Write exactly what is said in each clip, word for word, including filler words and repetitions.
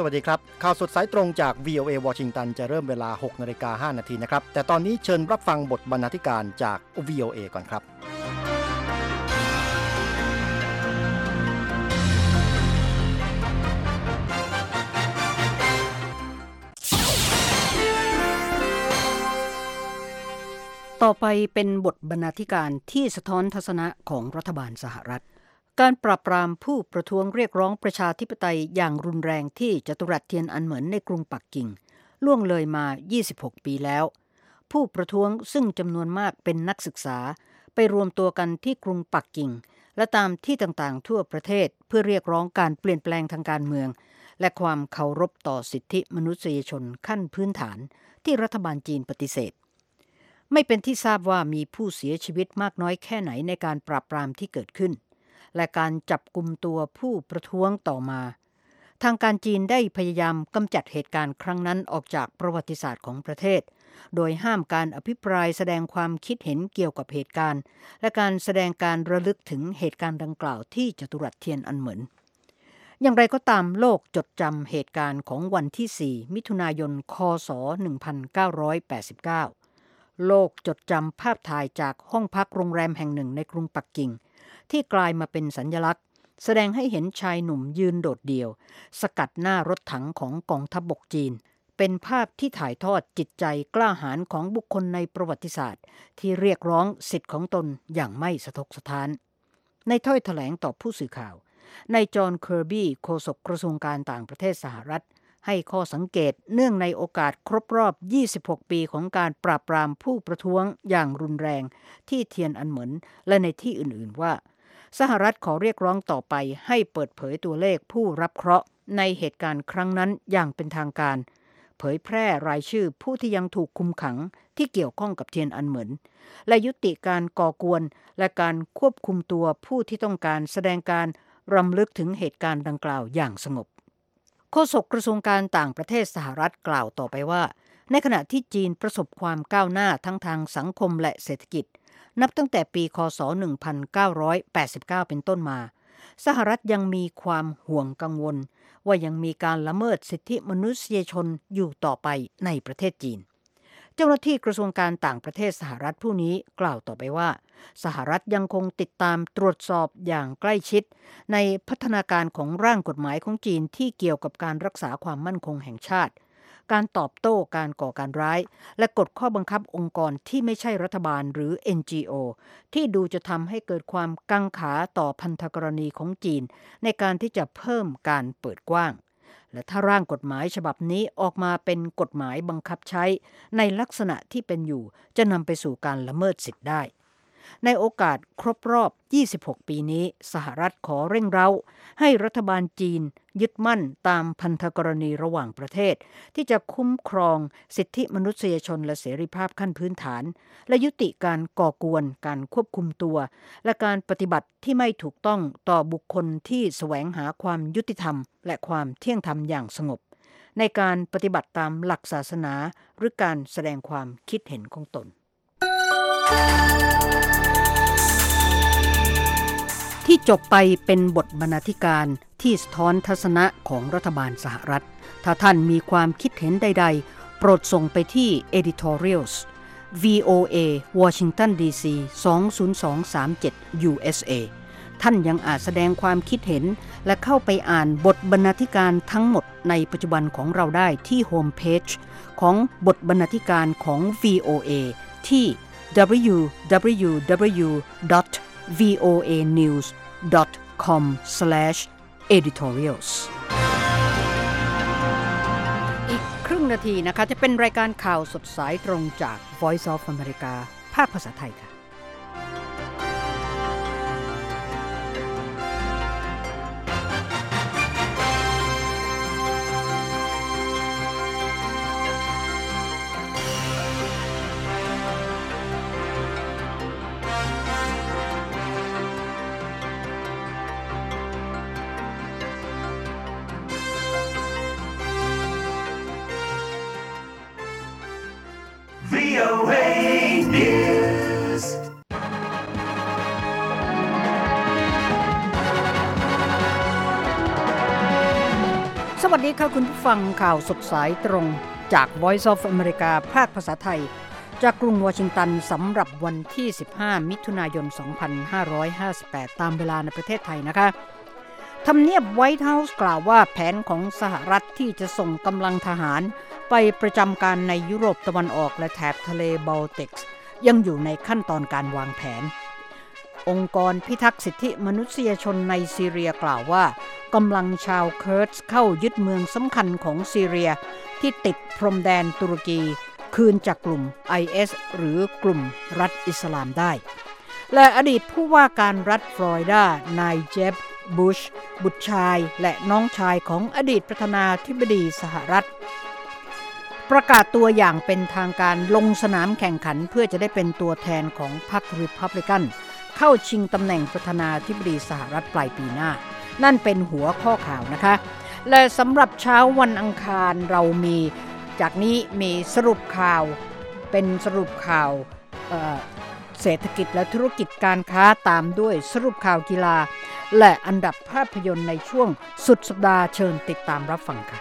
วัสดีครับข่าวสดสายตรงจาก วี โอ เอ วอชิงตันจะเริ่มเวลา หกนาฬิกาห้านาทีนะครับแต่ตอนนี้เชิญรับฟังบทบรรณาธิการจาก วี โอ เอ ก่อนครับต่อไปเป็นบทบรรณาธิการที่สะท้อนทัศนะของรัฐบาลสหรัฐการปราบปรามผู้ประท้วงเรียกร้องประชาธิปไตยอย่างรุนแรงที่จตุรัสเทียนอันเหมินในกรุงปักกิ่งล่วงเลยมายี่สิบหกปีแล้วผู้ประท้วงซึ่งจำนวนมากเป็นนักศึกษาไปรวมตัวกันที่กรุงปักกิ่งและตามที่ต่างๆทั่วประเทศเพื่อเรียกร้องการเปลี่ยนแปลงทางการเมืองและความเคารพต่อสิทธิมนุษยชนขั้นพื้นฐานที่รัฐบาลจีนปฏิเสธไม่เป็นที่ทราบว่ามีผู้เสียชีวิตมากน้อยแค่ไหนในการปราบปรามที่เกิดขึ้นและการจับกุมตัวผู้ประท้วงต่อมาทางการจีนได้พยายามกำจัดเหตุการณ์ครั้งนั้นออกจากประวัติศาสตร์ของประเทศโดยห้ามการอภิปรายแสดงความคิดเห็นเกี่ยวกับเหตุการณ์และการแสดงการระลึกถึงเหตุการณ์ดังกล่าวที่จตุรัสเทียนอันเหมินอย่างไรก็ตามโลกจดจำเหตุการณ์ของวันที่สี่มิถุนายนคศหนึ่งพันเก้าร้อยแปดสิบเก้าโลกจดจำภาพถ่ายจากห้องพักโรงแรมแห่งหนึ่งในกรุงปักกิ่งที่กลายมาเป็นสัญลักษณ์แสดงให้เห็นชายหนุ่มยืนโดดเดี่ยวสกัดหน้ารถถังของกองทัพบกจีนเป็นภาพที่ถ่ายทอดจิตใจกล้าหาญของบุคคลในประวัติศาสตร์ที่เรียกร้องสิทธิ์ของตนอย่างไม่สะทกสะท้านในถ้อยแถลงต่อผู้สื่อข่าวนายจอห์นเคอร์บี้โฆษกกระทรวงการต่างประเทศสหรัฐให้ข้อสังเกตเนื่องในโอกาสครบรอบยี่สิบหกปีของการปราบปรามผู้ประท้วงอย่างรุนแรงที่เทียนอันเหมินและในที่อื่นๆว่าสหรัฐขอเรียกร้องต่อไปให้เปิดเผยตัวเลขผู้รับเคราะห์ในเหตุการณ์ครั้งนั้นอย่างเป็นทางการเผยแพร่รายชื่อผู้ที่ยังถูกคุมขังที่เกี่ยวข้องกับเทียนอันเหมินและยุติการก่อกวนและการควบคุมตัวผู้ที่ต้องการแสดงการรำลึกถึงเหตุการณ์ดังกล่าวอย่างสงบโฆษกกระทรวงการต่างประเทศสหรัฐกล่าวต่อไปว่าในขณะที่จีนประสบความก้าวหน้าทั้งทางสังคมและเศรษฐกิจนับตั้งแต่ปีคศหนึ่งพันเก้าร้อยแปดสิบเก้าเป็นต้นมาสหรัฐยังมีความห่วงกังวลว่ายังมีการละเมิดสิทธิมนุษยชนอยู่ต่อไปในประเทศจีนเจ้าหน้าที่กระทรวงการต่างประเทศสหรัฐผู้นี้กล่าวต่อไปว่าสหรัฐยังคงติดตามตรวจสอบอย่างใกล้ชิดในพัฒนาการของร่างกฎหมายของจีนที่เกี่ยวกับการรักษาความมั่นคงแห่งชาติการตอบโต้การก่อการร้ายและกฎข้อบังคับองค์กรที่ไม่ใช่รัฐบาลหรือ เอ็น จี โอ ที่ดูจะทำให้เกิดความกังขาต่อพันธกรณีของจีนในการที่จะเพิ่มการเปิดกว้างและถ้าร่างกฎหมายฉบับนี้ออกมาเป็นกฎหมายบังคับใช้ในลักษณะที่เป็นอยู่จะนำไปสู่การละเมิดสิทธิ์ได้ในโอกาสครบรอบยี่สิบหกปีนี้สหรัฐขอเร่งเร้าให้รัฐบาลจีนยึดมั่นตามพันธกรณีระหว่างประเทศที่จะคุ้มครองสิทธิมนุษยชนและเสรีภาพขั้นพื้นฐานและยุติการก่อกวนการควบคุมตัวและการปฏิบัติที่ไม่ถูกต้องต่อบุคคลที่แสวงหาความยุติธรรมและความเที่ยงธรรมอย่างสงบในการปฏิบัติตามหลักศาสนาหรือการแสดงความคิดเห็นของตนที่จบไปเป็นบทบรรณาธิการที่สะท้อนทัศนะของรัฐบาลสหรัฐถ้าท่านมีความคิดเห็นใดๆโปรดส่งไปที่ editorials วี โอ เอ Washington ดี ซี สอง ศูนย์ สอง สาม เจ็ด ยู เอส เอ ท่านยังอาจแสดงความคิดเห็นและเข้าไปอ่านบทบรรณาธิการทั้งหมดในปัจจุบันของเราได้ที่โฮมเพจของบทบรรณาธิการของ วี โอ เอ ที่ ดับเบิลยู ดับเบิลยู ดับเบิลยู ดอท วี โอ เอ นิวส์ ดอท คอม สแลช เอดิทอเรียลส์ อีกครึ่งนาทีนะคะจะเป็นรายการข่าวสดสายตรงจาก Voice of America ภาคภาษาไทยค่ะวี โอ เอ News สวัสดีค่ะคุณผู้ฟังข่าวสดสายตรงจาก Voice of America ภาคภาษาไทยจากกรุงวอชิงตันสำหรับวันที่สิบห้ามิถุนายนสองพันห้าร้อยห้าสิบแปดตามเวลาในประเทศไทยนะคะทำเนียบไวท์เฮาส์กล่าวว่าแผนของสหรัฐที่จะส่งกำลังทหารไปประจำการในยุโรปตะวันออกและแถบทะเลบอลติกส์ยังอยู่ในขั้นตอนการวางแผนองค์กรพิทักษ์สิทธิมนุษยชนในซีเรียกล่าวว่ากำลังชาวเคิร์ดเข้ายึดเมืองสำคัญของซีเรียที่ติดพรมแดนตุรกีคืนจากกลุ่ม ไอ เอส หรือกลุ่มรัฐอิสลามได้และอดีตผู้ว่าการรัฐฟลอริดานายเจฟบุชบุตรชายและน้องชายของอดีตประธานาธิบดีสหรัฐประกาศตัวอย่างเป็นทางการลงสนามแข่งขันเพื่อจะได้เป็นตัวแทนของพรรครีพับลิกันเข้าชิงตำแหน่งประธานาธิบดีสหรัฐปลายปีหน้านั่นเป็นหัวข้อข่าวนะคะและสำหรับเช้าวันอังคารเรามีจากนี้มีสรุปข่าวเป็นสรุปข่าวเอ่อเศรษฐกิจและธุรกิจการค้าตามด้วยสรุปข่าวกีฬาและอันดับภาพยนตร์ในช่วงสุดสัปดาห์เชิญติดตามรับฟังค่ะ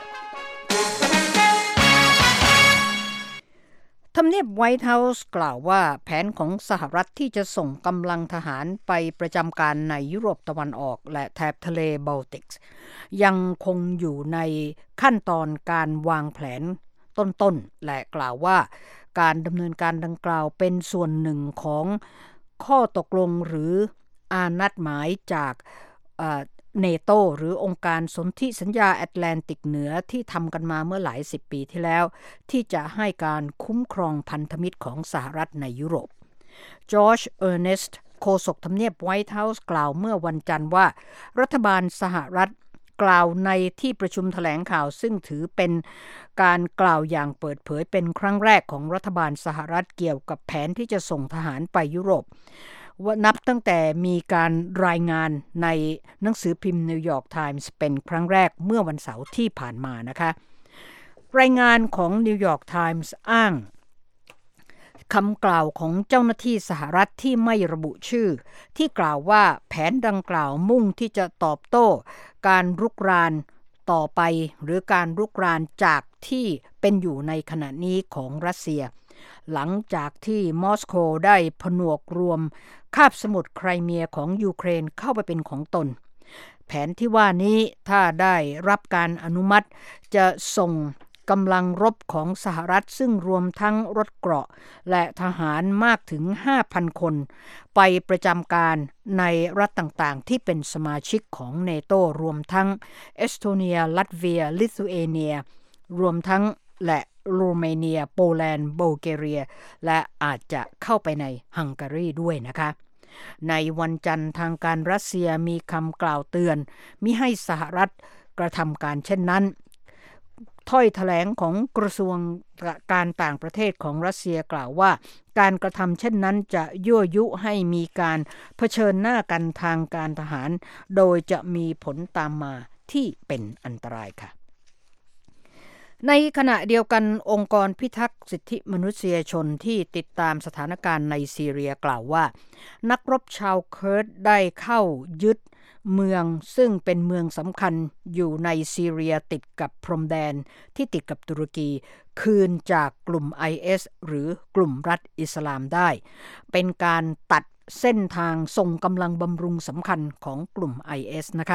ทำเนียบไวท์เฮาส์กล่าวว่าแผนของสหรัฐที่จะส่งกำลังทหารไปประจำการในยุโรปตะวันออกและแถบทะเลบอลติกส์ยังคงอยู่ในขั้นตอนการวางแผนต้นๆและกล่าวว่าการดำเนินการดังกล่าวเป็นส่วนหนึ่งของข้อตกลงหรืออานัดหมายจากเนโตหรือองค์การสนธิสัญญาแอตแลนติกเหนือที่ทำกันมาเมื่อหลายสิบปีที่แล้วที่จะให้การคุ้มครองพันธมิตรของสหรัฐในยุโรปจอร์จเออร์เนสต์โฆษกทำเนียบไวท์เฮาส์กล่าวเมื่อวันจันทร์ว่ารัฐบาลสหรัฐกล่าวในที่ประชุมแถลงข่าวซึ่งถือเป็นการกล่าวอย่างเปิดเผยเป็นครั้งแรกของรัฐบาลสหรัฐเกี่ยวกับแผนที่จะส่งทหารไปยุโรปว่านับตั้งแต่มีการรายงานในหนังสือพิมพ์นิวยอร์กไทมส์เป็นครั้งแรกเมื่อวันเสาร์ที่ผ่านมานะคะรายงานของนิวยอร์กไทมส์อ้างคำกล่าวของเจ้าหน้าที่สหรัฐที่ไม่ระบุชื่อที่กล่าวว่าแผนดังกล่าวมุ่งที่จะตอบโต้การรุกรานต่อไปหรือการรุกรานจากที่เป็นอยู่ในขณะนี้ของรัสเซียหลังจากที่มอสโกได้ผนวกรวมคาบสมุทรไครเมียของยูเครนเข้าไปเป็นของตนแผนที่ว่านี้ถ้าได้รับการอนุมัติจะส่งกำลังรบของสหรัฐซึ่งรวมทั้งรถเกราะและทหารมากถึง ห้าพัน คนไปประจำการในรัฐต่างๆที่เป็นสมาชิกของเนโตรวมทั้งเอสโตเนียลัตเวียลิทัวเอเนียรวมทั้งและโรมาเนียโปแลนด์บัลแกเรียและอาจจะเข้าไปในฮังการีด้วยนะคะในวันจันทร์ทางการรัสเซียมีคำกล่าวเตือนมิให้สหรัฐกระทำการเช่นนั้นถ้อยแถลงของกระทรวงการต่างประเทศของรัสเซียกล่าวว่าการกระทำเช่นนั้นจะยั่วยุให้มีการเผชิญหน้ากันทางการทหารโดยจะมีผลตามมาที่เป็นอันตรายค่ะในขณะเดียวกันองค์กรพิทักษ์สิทธิมนุษยชนที่ติดตามสถานการณ์ในซีเรียกล่าวว่านักรบชาวเคิร์ดได้เข้ายึดเมืองซึ่งเป็นเมืองสำคัญอยู่ในซีเรียติดกับพรมแดนที่ติดกับตุรกีคืนจากกลุ่ม ไอ เอส หรือกลุ่มรัฐอิสลามได้เป็นการตัดเส้นทางส่งกำลังบำรุงสำคัญของกลุ่ม ไอ เอส นะคะ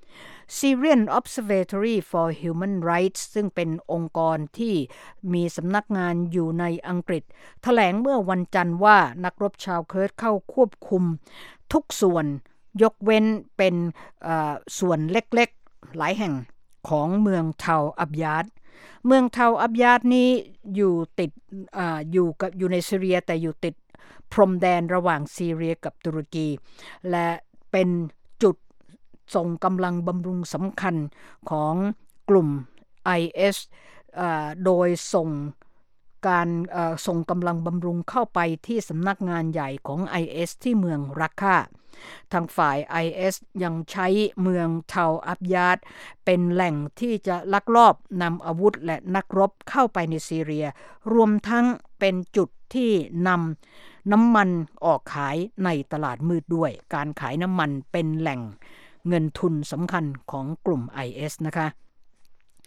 Syrian Observatory for Human Rights ซึ่งเป็นองค์กรที่มีสำนักงานอยู่ในอังกฤษแถลงเมื่อวันจันทร์ว่านักรบชาวเคิร์ดเข้าควบคุมทุกส่วนยกเว้นเป็นส่วนเล็กๆหลายแห่งของเมืองเทาอับยาดเมืองเทาอับยาดนี้อยู่ติด อ, อยู่กับอยู่ในซีเรียแต่อยู่ติดพรมแดนระหว่างซีเรียกับตุรกีและเป็นจุดส่งกำลังบำรุงสำคัญของกลุ่ม ไอ เอส โดยส่งการส่งกำลังบำรุงเข้าไปที่สำนักงานใหญ่ของ ไอ เอส ที่เมืองรักคาทางฝ่าย ไอ เอส ยังใช้เมืองเทาอับยาดเป็นแหล่งที่จะลักลอบนำอาวุธและนักรบเข้าไปในซีเรียรวมทั้งเป็นจุดที่นำน้ำมันออกขายในตลาดมืดด้วยการขายน้ำมันเป็นแหล่งเงินทุนสำคัญของกลุ่ม ไอ เอส นะคะ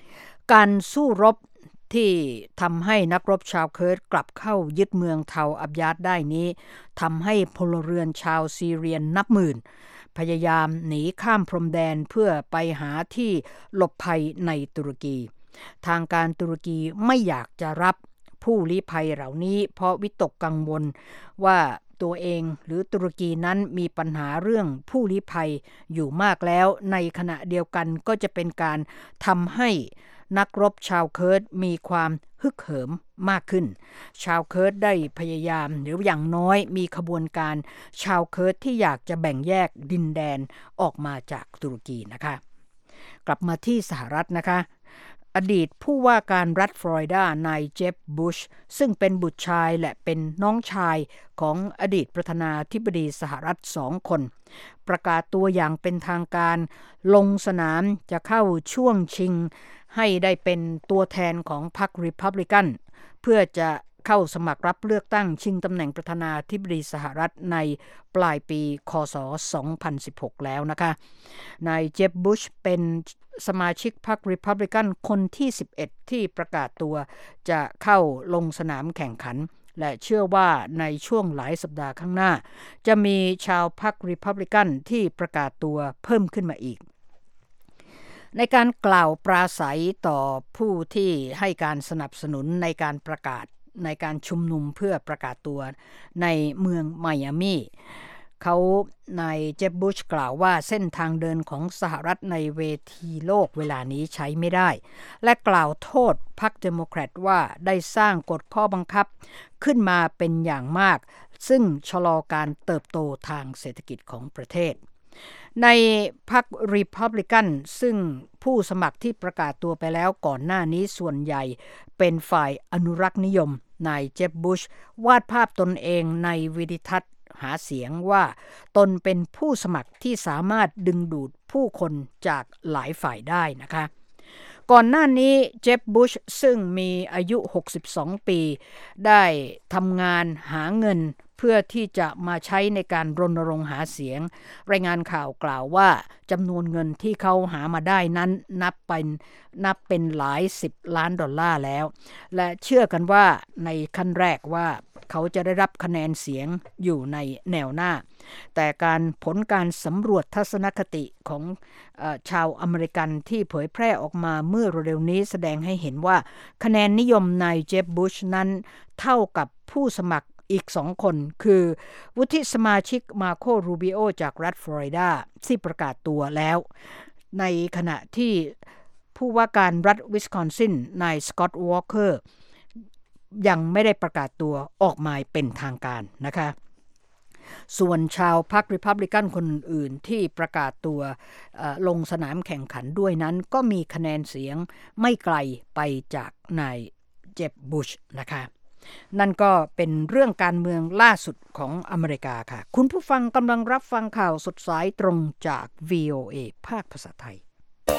การสู้รบที่ทำให้นักรบชาวเคิร์ดกลับเข้ายึดเมืองเทาอับยาดได้นี้ทำให้พลเรือนชาวซีเรียนนับหมื่นพยายามหนีข้ามพรมแดนเพื่อไปหาที่หลบภัยในตุรกีทางการตุรกีไม่อยากจะรับผู้ลี้ภัยเหล่านี้เพราะวิตกกังวลว่าตัวเองหรือตุรกีนั้นมีปัญหาเรื่องผู้ลี้ภัยอยู่มากแล้วในขณะเดียวกันก็จะเป็นการทำให้นักรบชาวเคิร์ดมีความฮึกเหิมมากขึ้นชาวเคิร์ดได้พยายามหรืออย่างน้อยมีขบวนการชาวเคิร์ดที่อยากจะแบ่งแยกดินแดนออกมาจากตุรกีนะคะกลับมาที่สหรัฐนะคะอดีตผู้ว่าการรัฐฟลอริดานายเจฟบุชซึ่งเป็นบุตรชายและเป็นน้องชายของอดีตประธานาธิบดีสหรัฐสองคนประกาศตัวอย่างเป็นทางการลงสนามจะเข้าช่วงชิงให้ได้เป็นตัวแทนของพรรครีพับลิกันเพื่อจะเข้าสมัครรับเลือกตั้งชิงตำแหน่งประธานาธิบดีสหรัฐในปลายปีคศสองพันสิบหกแล้วนะคะนายเจฟบุชเป็นสมาชิกพรรครีพับลิกันคนที่สิบเอ็ดที่ประกาศตัวจะเข้าลงสนามแข่งขันและเชื่อว่าในช่วงหลายสัปดาห์ข้างหน้าจะมีชาวพรรครีพับลิกันที่ประกาศตัวเพิ่มขึ้นมาอีกในการกล่าวปราศัยต่อผู้ที่ให้การสนับสนุนในการประกาศในการชุมนุมเพื่อประกาศตัวในเมืองไมอามี่เขานายเจฟบุชกล่าวว่าเส้นทางเดินของสหรัฐในเวทีโลกเวลานี้ใช้ไม่ได้และกล่าวโทษพรรคเดโมแครตว่าได้สร้างกฎข้อบังคับขึ้นมาเป็นอย่างมากซึ่งชะลอการเติบโตทางเศรษฐกิจของประเทศในพรรครีพับลิกันซึ่งผู้สมัครที่ประกาศตัวไปแล้วก่อนหน้านี้ส่วนใหญ่เป็นฝ่ายอนุรักษ์นิยมนายเจฟบุชวาดภาพตนเองในวิดีทัศน์หาเสียงว่าตนเป็นผู้สมัครที่สามารถดึงดูดผู้คนจากหลายฝ่ายได้นะคะก่อนหน้านี้เจฟบุชซึ่งมีอายุหกสิบสองปีได้ทำงานหาเงินเพื่อที่จะมาใช้ในการรณรงค์หาเสียงรายงานข่าวกล่าวว่าจำนวนเงินที่เขาหามาได้นั้นนับเป็นนับเป็นหลายสิบล้านดอลลาร์แล้วและเชื่อกันว่าในขั้นแรกว่าเขาจะได้รับคะแนนเสียงอยู่ในแนวหน้าแต่การผลการสำรวจทัศนคติของเอ่อชาวอเมริกันที่เผยแพร่ออกมาเมื่อเร็วๆนี้แสดงให้เห็นว่าคะแนนนิยมนายเจฟบุชนั้นเท่ากับผู้สมัครอีกสองคนคือวุฒิสมาชิกมาโครูบิโอจากรัฐฟลอริดาที่ประกาศตัวแล้วในขณะที่ผู้ว่าการรัฐวิสคอนซินนายสกอตต์วอล์กเกอร์ยังไม่ได้ประกาศตัวออกมาเป็นทางการนะคะส่วนชาวพรรครีพับลิกันคนอื่นที่ประกาศตัวลงสนามแข่งขันด้วยนั้นก็มีคะแนนเสียงไม่ไกลไปจากนายเจฟบุชนะคะนั่นก็เป็นเรื่องการเมืองล่าสุดของอเมริกาค่ะคุณผู้ฟังกำลังรับฟังข่าวสดสายตรงจาก วี โอ เอ ภาคภาษาไทย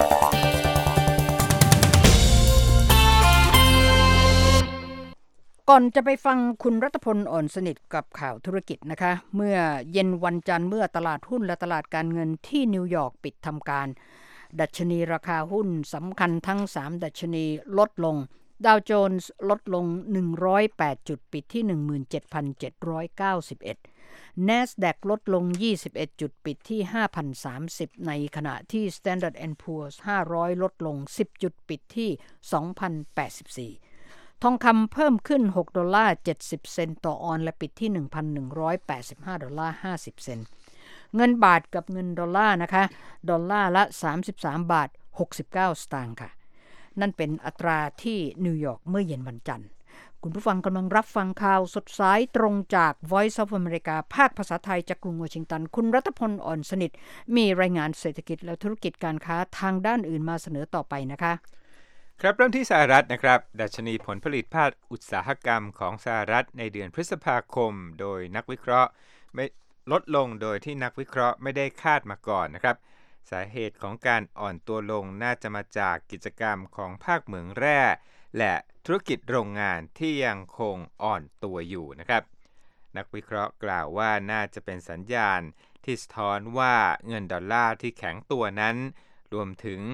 ก่อนจะไปฟังคุณรัตพลอ่อนสนิทกับข่าวธุรกิจนะคะเมื่อเย็นวันจันทร์เมื่อตลาดหุ้นและตลาดการเงินที่นิวยอร์กปิดทำการดัชนีราคาหุ้นสำคัญทั้งสามดัชนีลดลงดาวโจนส์ลดลงหนึ่งร้อยแปดจุดปิดที่ หนึ่งหมื่นเจ็ดพันเจ็ดร้อยเก้าสิบเอ็ด NASDAQ ลดลงยี่สิบเอ็ดจุดปิดที่ ห้าพันสามสิบ ในขณะที่ Standard แอนด์ Poor's ห้าร้อยลดลงสิบจุดปิดที่ สองพันแปดสิบสี่ ทองคำเพิ่มขึ้นหกดอลลาร์เจ็ดสิบเซนต์ต่อออนซ์และปิดที่ หนึ่งพันหนึ่งร้อยแปดสิบห้าดอลลาร์ห้าสิบเซนต์เงินบาทกับเงินดอลลาร์นะคะดอลลาร์ละสามสิบสามบาทหกสิบเก้าสตางค์ค่ะนั่นเป็นอัตราที่นิวยอร์กเมื่อเย็นวันจันทร์คุณผู้ฟังกำลังรับฟังข่าวสดสายตรงจาก Voice of America ภาคภาษาไทยจากกรุงวอชิงตันคุณรัตพลอ่อนสนิทมีรายงานเศรษฐกิจและธุรกิจการค้าทางด้านอื่นมาเสนอต่อไปนะคะครับเริ่มที่สหรัฐนะครับดัชนีผลผลิตภาคอุตสาหกรรมของสหรัฐในเดือนพฤษภาคมโดยนักวิเคราะห์ไม่ลดลงโดยที่นักวิเคราะห์ไม่ได้คาดมาก่อนนะครับสาเหตุของการอ่อนตัวลงน่าจะมาจากกิจกรรมของภาคเหมืองแร่และธุรกิจโรงงานที่ยังคงอ่อนตัวอยู่นะครับนักวิเคราะห์กล่าวว่าน่าจะเป็นสัญญาณที่สะท้อนว่าเงินดอลลาร์ที่แข็งตัวนั้นรวมถึง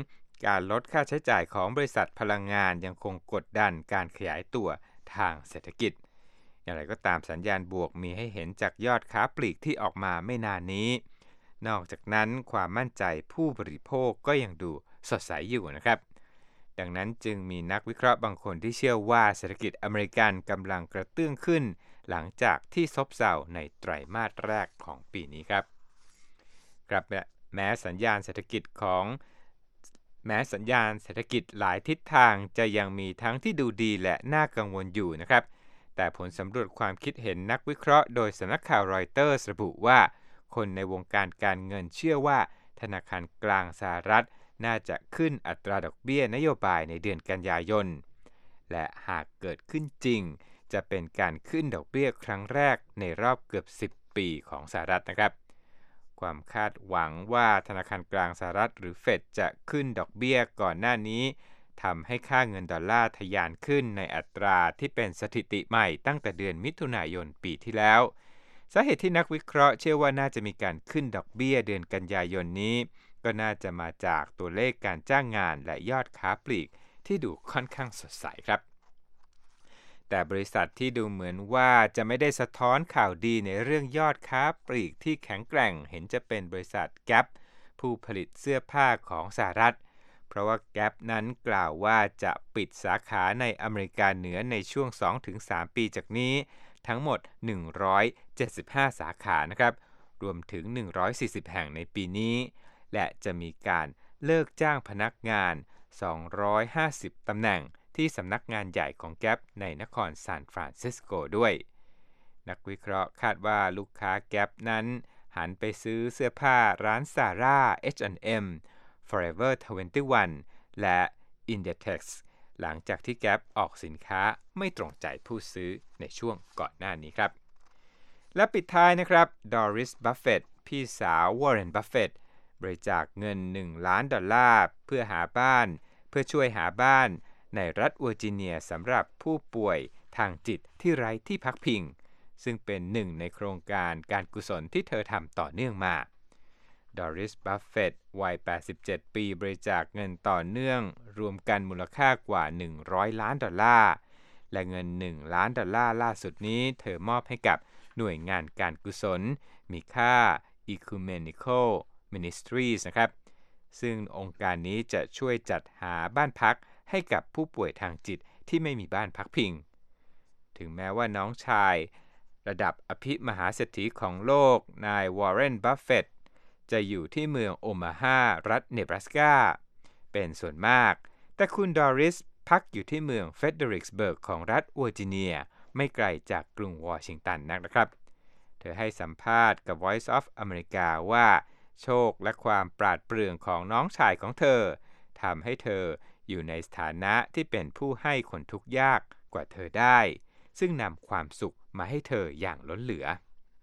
การลดค่าใช้จ่ายของบริษัทพลังงานยังคงกดดันการขยายตัวทางเศรษฐกิจอย่างไรก็ตามสัญญาณบวกมีให้เห็นจากยอดค้าปลีกที่ออกมาไม่นานนี้นอกจากนั้นความมั่นใจผู้บริโภคก็ยังดูสดใสอยู่นะครับดังนั้นจึงมีนักวิเคราะห์บางคนที่เชื่อว่าเศรษฐกิจอเมริกันกำลังกระเตื้องขึ้นหลังจากที่ซบเซาในไตรมาสแรกของปีนี้ครับครับแม้สัญญาณเศรษฐกิจของแม้สัญญาณเศรษฐกิจหลายทิศทางจะยังมีทั้งที่ดูดีและน่ากังวลอยู่นะครับแต่ผลสำรวจความคิดเห็นนักวิเคราะห์โดยสำนักข่าวรอยเตอร์สระบุว่าคนในวงการการเงินเชื่อว่าธนาคารกลางสหรัฐน่าจะขึ้นอัตราดอกเบี้ยนโยบายในเดือนกันยายนและหากเกิดขึ้นจริงจะเป็นการขึ้นดอกเบี้ยครั้งแรกในรอบเกือบสิบปีของสหรัฐนะครับความคาดหวังว่าธนาคารกลางสหรัฐหรือเฟดจะขึ้นดอกเบี้ยก่อนหน้านี้ทำให้ค่าเงินดอลลาร์ทะยานขึ้นในอัตราที่เป็นสถิติใหม่ตั้งแต่เดือนมิถุนายนปีที่แล้วสาเหตุที่นักวิเคราะห์เชื่อว่าน่าจะมีการขึ้นดอกเบี้ยเดือนกันยายนนี้ก็น่าจะมาจากตัวเลขการจ้างงานและยอดค้าปลีกที่ดูค่อนข้างสดใสครับแต่บริษัทที่ดูเหมือนว่าจะไม่ได้สะท้อนข่าวดีในเรื่องยอดค้าปลีกที่แข็งแกร่งเห็นจะเป็นบริษัท Gap ผู้ผลิตเสื้อผ้าของสหรัฐเพราะว่า Gap นั้นกล่าวว่าจะปิดสาขาในอเมริกาเหนือในช่วง สองถึงสาม ปีจากนี้ทั้งหมดหนึ่งร้อยเจ็ดสิบห้าสาขานะครับรวมถึงหนึ่งร้อยสี่สิบแห่งในปีนี้และจะมีการเลิกจ้างพนักงานสองร้อยห้าสิบตำแหน่งที่สำนักงานใหญ่ของ Gap ในนครซานฟรานซิสโกด้วยนักวิเคราะห์คาดว่าลูกค้า Gap นั้นหันไปซื้อเสื้อผ้าร้าน Zara เอช แอนด์ เอ็ม Forever ยี่สิบเอ็ด และ Inditex หลังจากที่ Gap ออกสินค้าไม่ตรงใจผู้ซื้อในช่วงก่อนหน้านี้ครับและปิดท้ายนะครับ Doris Buffett พี่สาว Warren Buffett บริจาคเงินหนึ่งล้านดอลลาร์เพื่อหาบ้านเพื่อช่วยหาบ้านในรัฐเวอร์จิเนียสำหรับผู้ป่วยทางจิตที่ไร้ที่พักพิงซึ่งเป็นหนึ่งในโครงการการกุศลที่เธอทำต่อเนื่องมาดอริส บัฟเฟตต์วัยแปดสิบเจ็ดปีบริจาคเงินต่อเนื่องรวมกันมูลค่ากว่าหนึ่งร้อยล้านดอลลาร์และเงินหนึ่งล้านดอลลาร์ล่าสุดนี้เธอมอบให้กับหน่วยงานการกุศลมีค่า Ecumenical Ministries นะครับซึ่งองค์การนี้จะช่วยจัดหาบ้านพักให้กับผู้ป่วยทางจิตที่ไม่มีบ้านพักพิงถึงแม้ว่าน้องชายระดับอภิมหาเศรษฐีของโลกนายวอร์เรน บัฟเฟตต์จะอยู่ที่เมืองโอมาฮารัฐเนบราสกาเป็นส่วนมากแต่คุณดอริสพักอยู่ที่เมืองเฟเดริกส์เบิร์กของรัฐเวอร์จิเนียไม่ไกลจากกรุงวอชิงตันนักนะครับเธอให้สัมภาษณ์กับ Voice of America ว่าโชคและความปราดเปรื่องของน้องชายของเธอทำให้เธออยู่ในสถานะที่เป็นผู้ให้คนทุกข์ยากกว่าเธอได้ซึ่งนำความสุขมาให้เธออย่างล้นเหลือ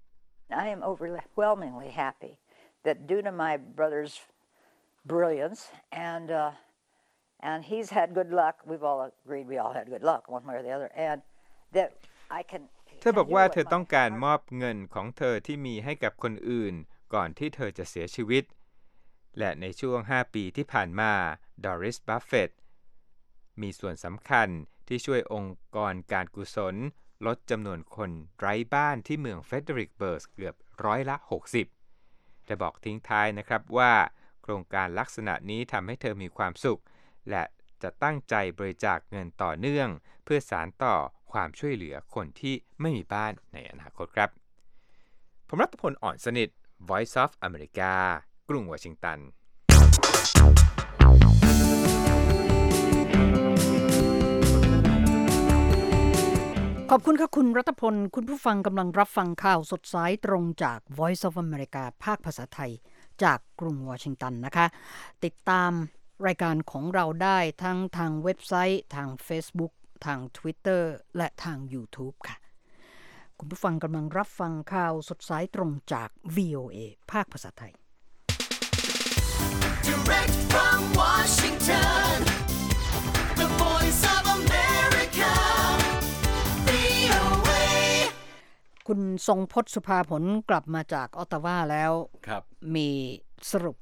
I am overwhelmingly happy that due to my brother's brilliance and uh, and he's had good luck. We've all agreed we all had good luck one way or the other, and that I can. เธอบอกว่าเธอต้องการมอบเงินของเธอที่มีให้กับคนอื่นก่อนที่เธอจะเสียชีวิตและในช่วงห้าปีที่ผ่านมาดอริส บัฟเฟตต์มีส่วนสำคัญที่ช่วยองค์กรการกุศลลดจำนวนคนไร้บ้านที่เมืองเฟเดริกเบิร์กเกือบร้อยละหกสิบจะบอกทิ้งท้ายนะครับว่าโครงการลักษณะนี้ทำให้เธอมีความสุขและจะตั้งใจบริจาคเงินต่อเนื่องเพื่อสานต่อความช่วยเหลือคนที่ไม่มีบ้านในอนาคตครับผมรัตพล อ่อนสนิท Voice of America กรุงวอชิงตันขอบคุณค่ะคุณรัตพลคุณผู้ฟังกำลังรับฟังข่าวสดสายตรงจาก Voice of America ภาคภาษาไทยจากกรุงวอชิงตันนะคะติดตามรายการของเราได้ทั้งทางเว็บไซต์ทาง Facebook ทาง Twitter และทาง YouTube ค่ะคุณผู้ฟังกำลังรับฟังข่าวสดสายตรงจาก วี โอ เอ ภาคภาษาไทย Direct from Washington, the voice of America, วี โอ เอคุณทรงพจน์สุภาผลกลับมาจากออตตาวาแล้วมีสรุป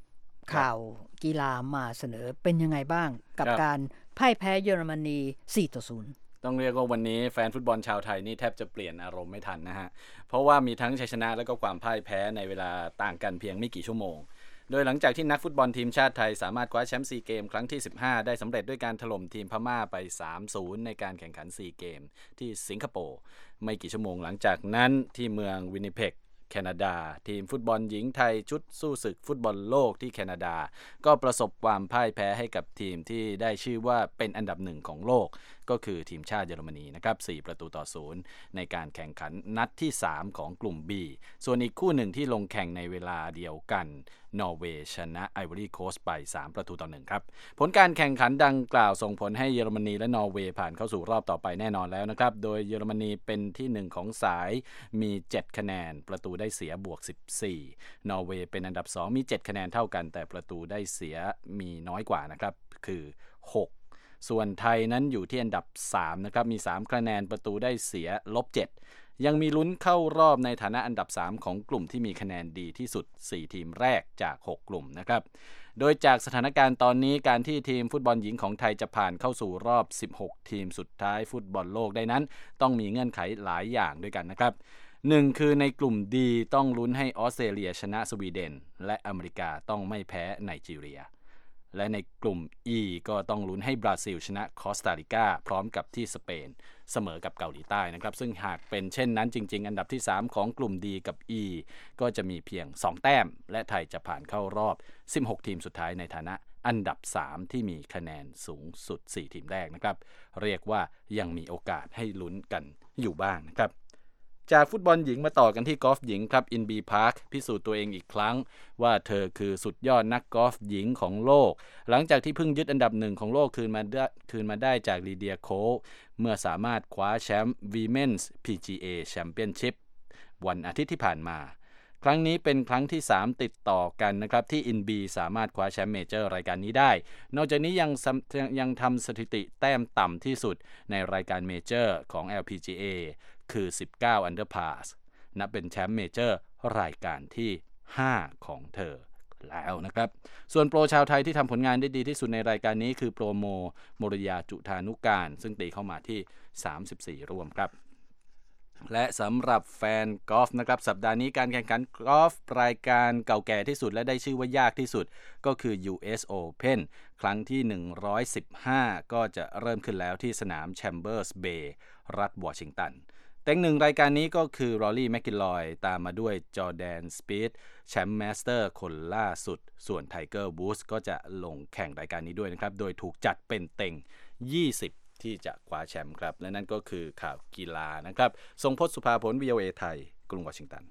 ข่าวกีฬามาเสนอเป็นยังไงบ้างกับการพ่ายแพ้เยอรมนี สี่ต่อศูนย์ต้องเรียกว่าวันนี้แฟนฟุตบอลชาวไทยนี่แทบจะเปลี่ยนอารมณ์ไม่ทันนะฮะเพราะว่ามีทั้งชัยชนะและก็ความพ่ายแพ้ในเวลาต่างกันเพียงไม่กี่ชั่วโมงโดยหลังจากที่นักฟุตบอลทีมชาติไทยสามารถคว้าแชมป์ซีเกมครั้งที่สิบห้าได้สำเร็จด้วยการถล่มทีมพม่าไป สามศูนย์ ในการแข่งขันซีเกมที่สิงคโปร์ไม่กี่ชั่วโมงหลังจากนั้นที่เมืองวินนิเพกแคนาดาทีมฟุตบอลหญิงไทยชุดสู้ศึกฟุตบอลโลกที่แคนาดาก็ประสบความพ่ายแพ้ให้กับทีมที่ได้ชื่อว่าเป็นอันดับหนึ่งของโลกก็คือทีมชาติเยอรมนีนะครับสี่ประตูต่อศูนย์ในการแข่งขันนัดที่สามของกลุ่ม B ส่วนอีกคู่หนึ่งที่ลงแข่งในเวลาเดียวกันนอร์เวย์ชนะไอวอรี่โคสต์ไปสามประตูต่อหนึ่งครับผลการแข่งขันดังกล่าวส่งผลให้เยอรมนีและนอร์เวย์ผ่านเข้าสู่รอบต่อไปแน่นอนแล้วนะครับโดยเยอรมนีเป็นที่หนึ่งของสายมีเจ็ดคะแนนประตูได้เสียบวกสิบสี่นอร์เวย์เป็นอันดับสองมีเจ็ดคะแนนเท่ากันแต่ประตูได้เสียมีน้อยกว่านะครับคือหกส่วนไทยนั้นอยู่ที่อันดับสามนะครับมีสามคะแนนประตูได้เสียลบเจ็ดยังมีลุ้นเข้ารอบในฐานะอันดับสามของกลุ่มที่มีคะแนนดีที่สุดสี่ทีมแรกจากหกกลุ่มนะครับโดยจากสถานการณ์ตอนนี้การที่ทีมฟุตบอลหญิงของไทยจะผ่านเข้าสู่รอบสิบหกทีมสุดท้ายฟุตบอลโลกได้นั้นต้องมีเงื่อนไขหลายอย่างด้วยกันนะครับหนึ่งคือในกลุ่มดีต้องลุ้นให้ออสเตรเลียชนะสวีเดนและอเมริกาต้องไม่แพ้ไนจีเรียและในกลุ่ม E ก็ต้องลุ้นให้บราซิลชนะคอสตาริกาพร้อมกับที่สเปนเสมอกับเกาหลีใต้นะครับซึ่งหากเป็นเช่นนั้นจริงๆอันดับที่สามของกลุ่ม D กับ E ก็จะมีเพียงสองแต้มและไทยจะผ่านเข้ารอบสิบหกทีมสุดท้ายในฐานะอันดับสามที่มีคะแนนสูงสุดสี่ทีมแรกนะครับเรียกว่ายังมีโอกาสให้ลุ้นกันอยู่บ้างนะครับจากฟุตบอลหญิงมาต่อกันที่กอล์ฟหญิงครับอินบีพาร์คพิสูจน์ตัวเองอีกครั้งว่าเธอคือสุดยอดนักกอล์ฟหญิงของโลกหลังจากที่เพิ่งยึดอันดับหนึ่งของโลกคืนมาได้คืนมาได้จากลีเดียโคลเมื่อสามารถคว้าแชมป์ Women's พี จี เอ Championship วันอาทิตย์ที่ผ่านมาครั้งนี้เป็นครั้งที่สามติดต่อกันนะครับที่อินบีสามารถคว้าแชมป์เมเจอร์รายการนี้ได้นอกจากนี้ยังยังทำสถิติแต้มต่ำที่สุดในรายการเมเจอร์ของ แอล พี จี เอ คือสิบเก้า Under Par นับเป็นแชมป์เมเจอร์รายการที่ห้าของเธอแล้วนะครับส่วนโปรชาวไทยที่ทำผลงานได้ดีที่สุดในรายการนี้คือโปรโมโมรยาจุธานุการซึ่งตีเข้ามาที่สามสิบสี่รวมครับและสำหรับแฟนกอล์ฟนะครับสัปดาห์นี้การแข่งขันกอล์ฟรายการเก่าแก่ที่สุดและได้ชื่อว่ายากที่สุดก็คือ ยู เอส Open ครั้งที่หนึ่งร้อยสิบห้าก็จะเริ่มขึ้นแล้วที่สนามแชมเบอร์สเบย์รัฐวอชิงตันเต็งหนึ่งรายการนี้ก็คือรอรี่แมคกิลอยตามมาด้วยจอร์แดนสปีธแชมป์มาสเตอร์คนล่าสุดส่วนไทเกอร์วูดส์ก็จะลงแข่งรายการนี้ด้วยนะครับโดยถูกจัดเป็นเต็งยี่สิบที่จะคว้าแชมป์ครับและนั่นก็คือข่าวกีฬานะครับทรงพจน์สุภาผล วี โอ เอ ไทยกรุงวอชิงตัน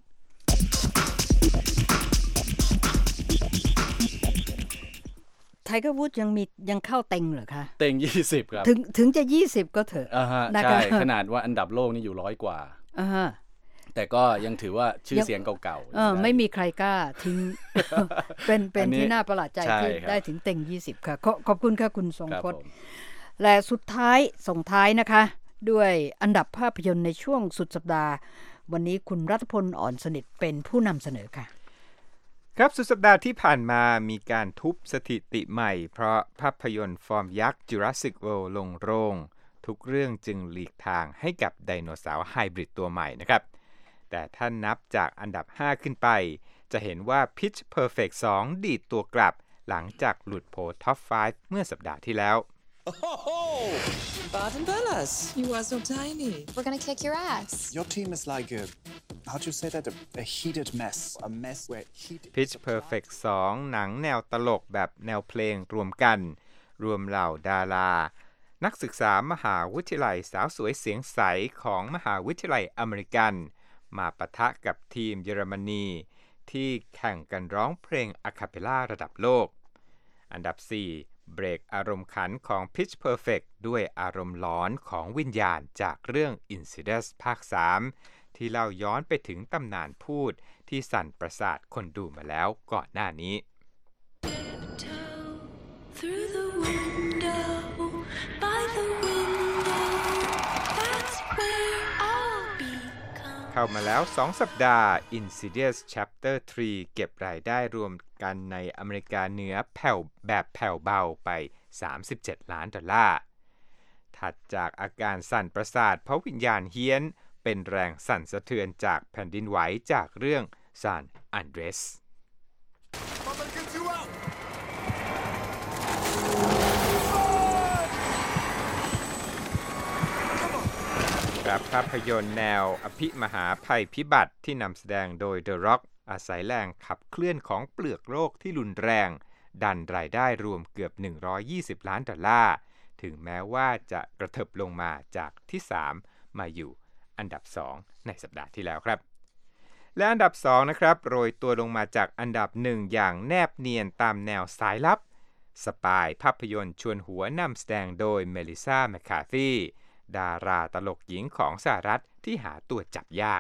ไทเกอร์วูดส์ยังมียังเข้าเต็งเหรอคะเต็งยี่สิบครับถึงถึงจะยี่สิบก็เถอะอ่าฮะใช่ขนาดว่าอันดับโลกนี่อยู่ร้อยกว่าอ่าฮะแต่ก็ยังถือว่าชื่อเสียงเก่าๆเออไม่มีใครกล้าทิ้ง เป็นเป็นที่น่าประหลาดใจที่ได้ถึงเต็งยี่สิบค่ะขอบคุณค่ะคุณทรงพจน์และสุดท้ายส่งท้ายนะคะด้วยอันดับภาพยนตร์ในช่วงสุดสัปดาห์วันนี้คุณรัตพลอ่อนสนิทเป็นผู้นำเสนอค่ะครับสุดสัปดาห์ที่ผ่านมามีการทุบสถิติใหม่เพราะภาพยนตร์ฟอร์มยักษ์ Jurassic World ลงโรงทุกเรื่องจึงหลีกทางให้กับไดโนเสาร์ไฮบริดตัวใหม่นะครับแต่ถ้านับจากอันดับห้าขึ้นไปจะเห็นว่า Pitch Perfect สองดีดตัวกลับหลังจากหลุดโผล่ท็อปห้าเมื่อสัปดาห์ที่แล้ว Oh, Bart and Bellas. You are so tiny. We're gonna kick your ass. Your team is like a, how'd you say that? A, a heated mess. A mess where heat... Pitch Perfect สองหนังแนวตลกแบบแนวเพลงรวมกันรวมเหล่าดารานักศึกษามหาวิทยาลัยสาวสวยเสียงใสของมหาวิทยาลัยอเมริกันมาปะทะกับทีมเยอรมนีที่แข่งกันร้องเพลงอะคาเปลล่าระดับโลกอันดับสี่เบรกอารมณ์ขันของ Pitch Perfect ด้วยอารมณ์หลอนของวิญญาณจากเรื่อง Insidious ภาคสามที่เล่าย้อนไปถึงตำนานพูดที่สั่นประสาทคนดูมาแล้วก่อนหน้านี้เข้ามาแล้วสองสัปดาห์ Insidious Chapter สามเก็บรายได้รวมกันในอเมริกาเหนือแผ่วแบบแผ่วเบาไปสามสิบเจ็ดล้านดอลลาร์ถัดจากอาการสั่นประสาทเพราะวิญญาณเฮี้ยนเป็นแรงสั่นสะเทือนจากแผ่นดินไหวจากเรื่องซานอันเดรสครับภาพยนตร์แนวอภิมหาภัยพิบัติที่นำแสดงโดย The Rock อาศัยแรงขับเคลื่อนของเปลือกโลกที่รุนแรงดันรายได้รวมเกือบหนึ่งร้อยยี่สิบล้านดอลลาร์ถึงแม้ว่าจะกระเถิบลงมาจากที่สามมาอยู่อันดับสองในสัปดาห์ที่แล้วครับและอันดับสองนะครับโรยตัวลงมาจากอันดับหนึ่งอย่างแนบเนียนตามแนวสายลับสปายภาพยนตร์ชวนหัวนำแสดงโดยเมลิซาแมคคาธีดาราตลกหญิงของสหรัฐที่หาตัวจับยาก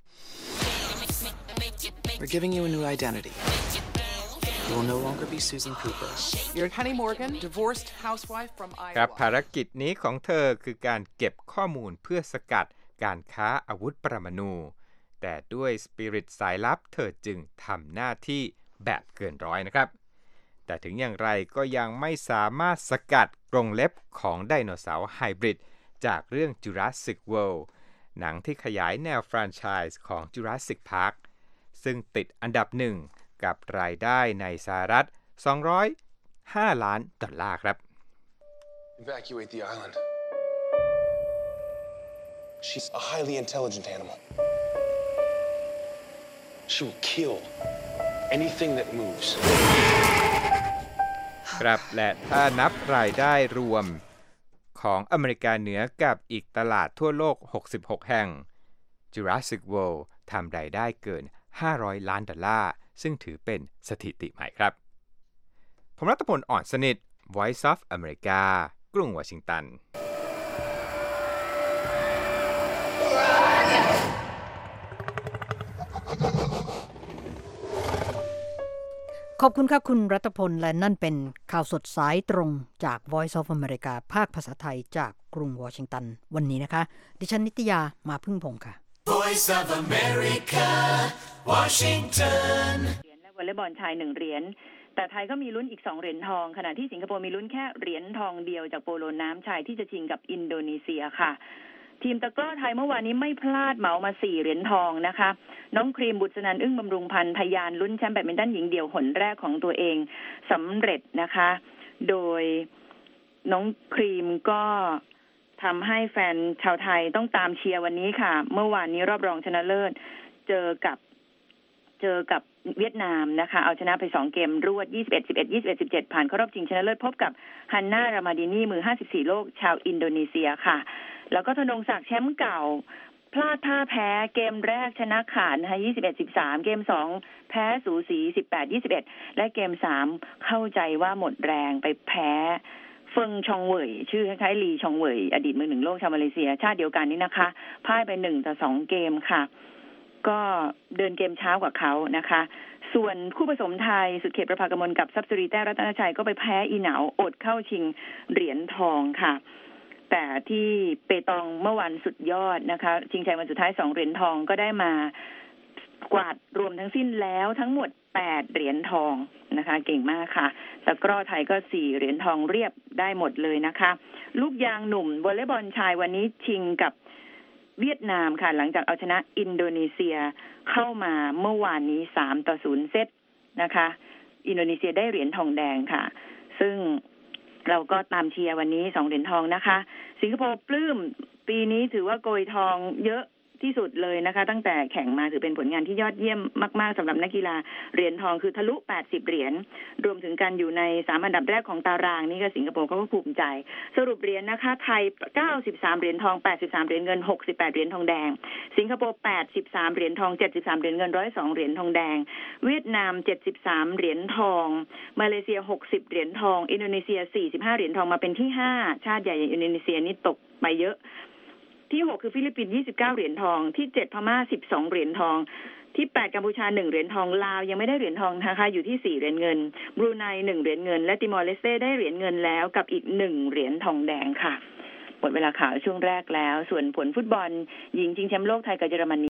We're giving you a new identity. You will no longer be Susan Cooper. You're Honey Morgan, divorced housewife from Iowa. ครับภารกิจนี้ของเธอคือการเก็บข้อมูลเพื่อสกัดการค้าอาวุธปรมาณูแต่ด้วยสปิริตสายลับเธอจึงทำหน้าที่แบบเกินร้อยนะครับแต่ถึงอย่างไรก็ยังไม่สามารถสกัดกรงเล็บของไดโนเสาร์ไฮบริดจากเรื่อง Jurassic World หนังที่ขยายแนวแฟรนไชส์ของ Jurassic Park ซึ่งติดอันดับหนึ่งกับรายได้ในสหรัฐสองร้อยห้าล้านดอลลาร์ครับ Evacuate the island. She's a highly intelligent animal. She will kill anything that moves. ครับและถ้านับรายได้รวมของอเมริกาเหนือกับอีกตลาดทั่วโลกหกสิบหกแห่ง Jurassic World ทำรายได้เกินห้าร้อยล้านดอลลาร์ซึ่งถือเป็นสถิติใหม่ครับผมรัตพล อ่อนสนิท Voice of America กรุงวอชิงตันขอบคุณค่ะคุณรัตพลและนั่นเป็นข่าวสดสายตรงจาก Voice of America ภาคภาษาไทยจากกรุงวอชิงตันวันนี้นะคะดิฉันนิตยามาพึ่งพงษ์ค่ะ Voice of America Washington เหรียญและวอลเลย์บอลชายหนึ่งเหรียญแต่ไทยก็มีลุ้นอีกสองเหรียญทองขณะที่สิงคโปร์มีลุ้นแค่เหรียญทองเดียวจากโปโลน้ำชายที่จะชิงกับอินโดนีเซียค่ะทีมตะกร้อไทยเมื่อวานนี้ไม่พลาดเหมามาสี่เหรียญทองนะคะน้องครีมบุษนันท์อึ้งบำรุงพันธ์ทะยานลุ้นแชมป์แบดมินตันหญิงเดี่ยวหนแรกของตัวเองสำเร็จนะคะโดยน้องครีมก็ทำให้แฟนชาวไทยต้องตามเชียร์วันนี้ค่ะเมื่อวานนี้รอบรองชนะเลิศเจอกับเจอกับเวียดนามนะคะเอาชนะไปสองเกมรวดยี่สิบเอ็ด สิบเอ็ด ยี่สิบเอ็ด สิบเจ็ดผ่านเข้ารอบชิงชนะเลิศพบกับฮันนารามาดินีมือห้าสิบสี่โลกชาวอินโดนีเซียค่ะแล้วก็ธนงศักดิ์แชมป์เก่าพลาดท่าแพ้เกมแรกชนะขาดนะคะยี่สิบเอ็ด สิบสามเกมสองแพ้สูสี สิบแปด ยี่สิบเอ็ดและเกมสามเข้าใจว่าหมดแรงไปแพ้เฟิงชองเหวยชื่อคล้ายๆลีชองเหวยอดีตมือหนึ่งโลกชาวมาเลเซียชาติเดียวกันนี่นะคะพ่ายไปหนึ่งต่อสองเกมค่ะก็เดินเกมช้ากว่าเขานะคะส่วนคู่ผสมไทยสุดเขตประภากมลกับซับซุรีแต้รัตนชัยก็ไปแพ้อีเหนาอดเข้าชิงเหรียญทองค่ะแต่ที่เปตองเมื่อวันสุดยอดนะคะชิงชัยวันสุดท้ายสองเหรียญทองก็ได้มากวาดรวมทั้งสิ้นแล้วทั้งหมดแปดเหรียญทองนะคะเก่งมากค่ะตะกร้อไทยก็สี่เหรียญทองเรียบได้หมดเลยนะคะลูกยางหนุ่มวอลเลย์บอลชายวันนี้ชิงกับเวียดนามค่ะหลังจากเอาชนะอินโดนีเซียเข้ามาเมื่อวานนี้สามต่อศูนย์เซตนะคะอินโดนีเซียได้เหรียญทองแดงค่ะซึ่งเราก็ตามเชียร์วันนี้สองเหรียญทองนะคะสิงคโปร์ปลื้มปีนี้ถือว่าโกยทองเยอะที่สุดเลยนะคะตั้งแต่แข่งมาถือเป็นผลงานที่ยอดเยี่ยมมากๆสำหรับนักกีฬาเหรียญทองคือทะลุแปดสิบเหรียญรวมถึงการอยู่ในสามอันดับแรกของตารางนี่ก็สิงคโปร์เขาก็ภูมิใจสรุปเหรียญนะคะไทยเก้าสิบสามเหรียญทองแปดสิบสามเหรียญเงินหกสิบแปดเหรียญทองแดงสิงคโปร์แปดสิบสามเหรียญทองเจ็ดสิบสามเหรียญเงินหนึ่งร้อยสองเหรียญทองแดงเวียดนามเจ็ดสิบสามเหรียญทองมาเลเซียหกสิบเหรียญทองอินโดนีเซียสี่สิบห้าเหรียญทองมาเป็นที่ห้าชาติใหญ่อย่างอินโดนีเซียนี่ตกไปเยอะที่หกคือฟิลิปปินส์ยี่สิบเก้าเหรียญทองที่เจ็ดพม่าสิบสองเหรียญทองที่แปดกัมพูชาหนึ่งเหรียญทองลาวยังไม่ได้เหรียญทองนะคะอยู่ที่สี่เหรียญเงินบรูไนหนึ่งเหรียญเงินและติมอร์เลสเต้ได้เหรียญเงินแล้วกับอีกหนึ่งเหรียญทองแดงค่ะหมดเวลาข่าวช่วงแรกแล้วส่วนผลฟุตบอลหญิงชิงแชมป์โลกไทยกับเยอรมนี